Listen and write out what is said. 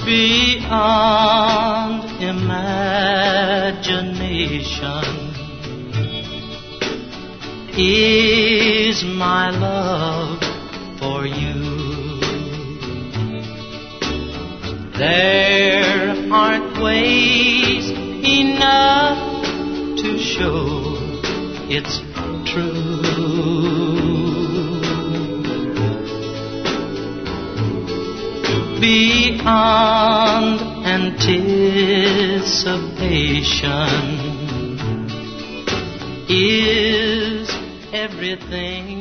beyond imagination is my love for you. There aren't ways enough to show it's true. Beyond anticipation is everything